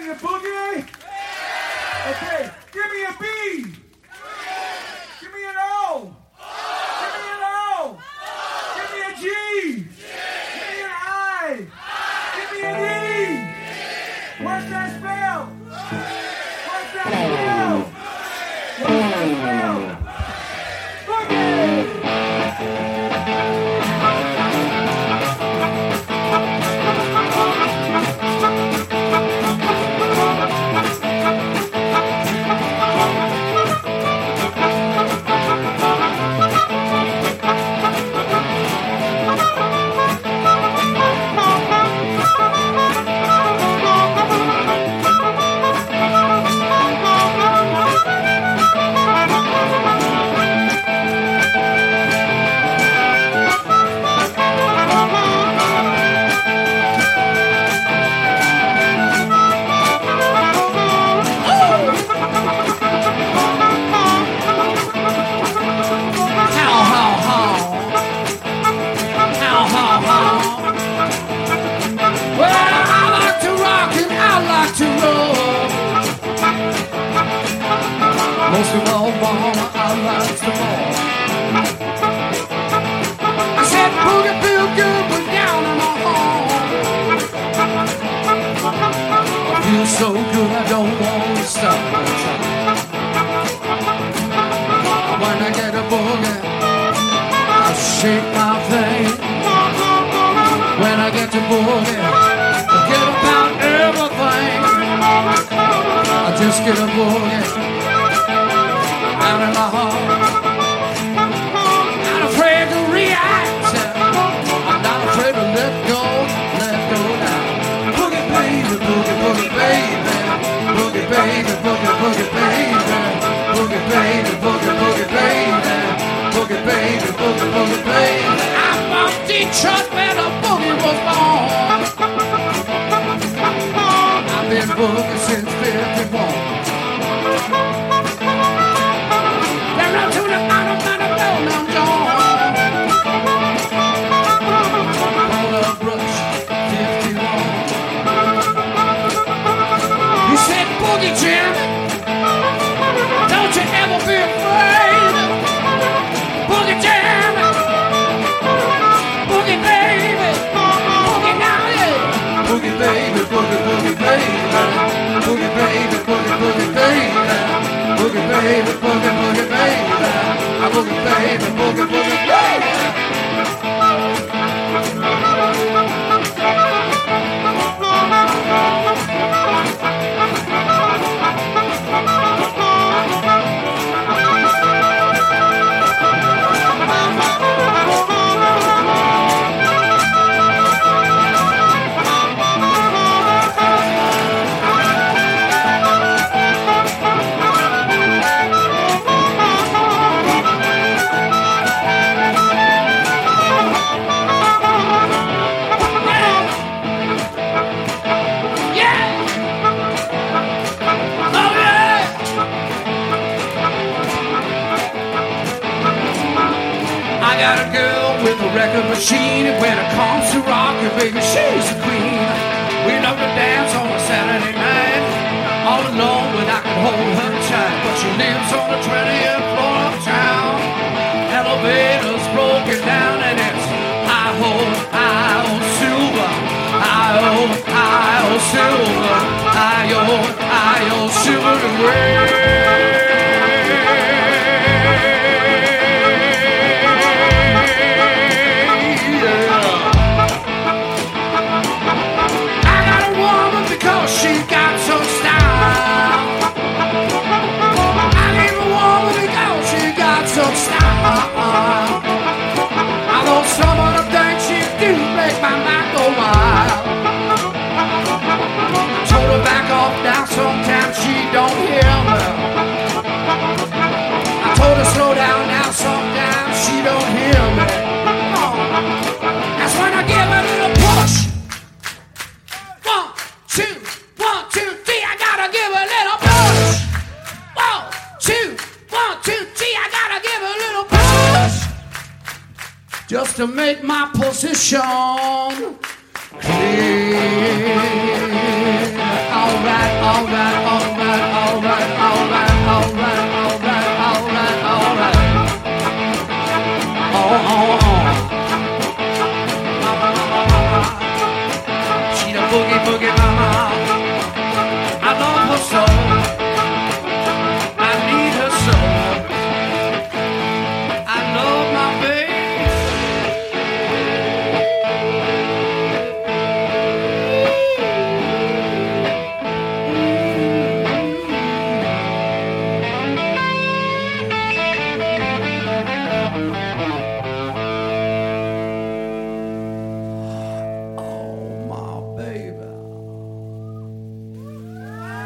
ready to boogie? Okay, give me a B. Give me an O. Give me an O. Give me a G. Give me an I. Give me an E. What's that spell? What's that spell? What's that spell? Boogie! Most of all, mama, I like the ball. I said, boogie feel good, but down in my home. I feel so good, I don't want to stop. When I get a boogie, I shake my thing. When I get to boogie, I get about everything. I just get a boogie out in my heart. Not afraid to react. I'm not afraid to let go now. Boogie baby, boogie, boogie baby. Boogie baby, boogie, boogie baby. Boogie baby, boogie, boogie baby. Boogie baby, boogie, boogie baby. I'm from Detroit where the boogie was born. I've been boogie since 51. To the bottom of the bone, John. Hold up, Brush, 51. He said, Boogie Jim, don't you ever be afraid. Boogie Jim, Boogie baby, Boogie now, yeah. Boogie baby, boogie, boogie baby. Boogie baby, boogie, boogie baby. Boogie baby, boogie, boogie baby. I boogie baby, boogie, boogie baby. Record machine, and when it comes to rockin', baby, she's the queen. We love to dance on a Saturday night, all alone when I can hold her tight. But she lives on the 20th floor of town. Elevator's broken down, and it's hi-ho, hi-ho, silver. Hi-ho, hi-ho, silver. Hi-ho, hi-ho, silver and gray. She got some style. I need a woman because she got some style. I know some of the things she do make my mind go wild. I told her back off now, sometimes she don't hear me. I told her slow down now, sometimes she don't hear me. That's when I give her a little push. 1, 2. 1, 2, 3, I gotta give a little push. 1, 2, 1, 2, 3, I gotta give a little push. Just to make my position clear. Alright. boogie, boogie,